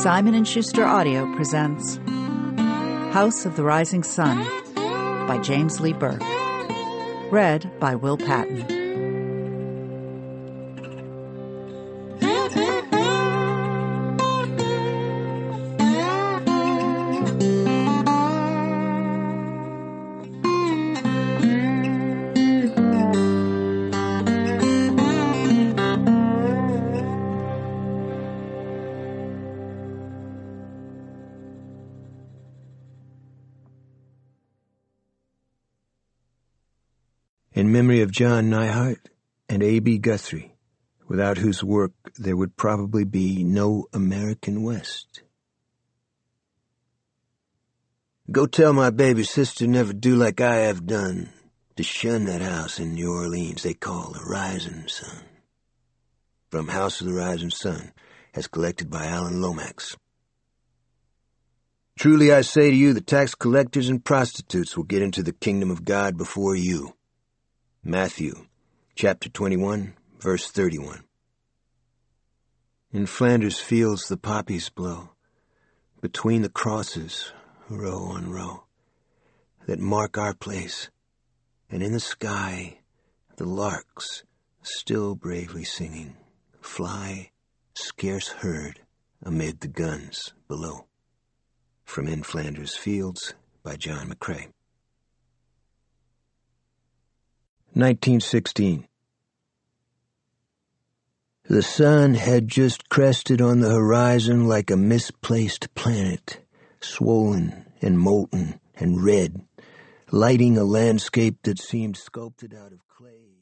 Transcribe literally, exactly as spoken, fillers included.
Simon and Schuster Audio presents House of the Rising Sun by James Lee Burke. Read by Will Patton. In memory of John Neihardt and A B Guthrie, without whose work there would probably be no American West. Go tell my baby sister never do like I have done, to shun that house in New Orleans they call the Rising Sun. From House of the Rising Sun, as collected by Alan Lomax. Truly I say to you, the tax collectors and prostitutes will get into the kingdom of God before you. Matthew, chapter twenty-one, verse thirty-one. In Flanders fields the poppies blow, between the crosses, row on row, that mark our place, and in the sky the larks, still bravely singing, fly, scarce heard, amid the guns below. From In Flanders Fields, by John McCrae. nineteen sixteen. The sun had just crested on the horizon like a misplaced planet, swollen and molten and red, lighting a landscape that seemed sculpted out of clay.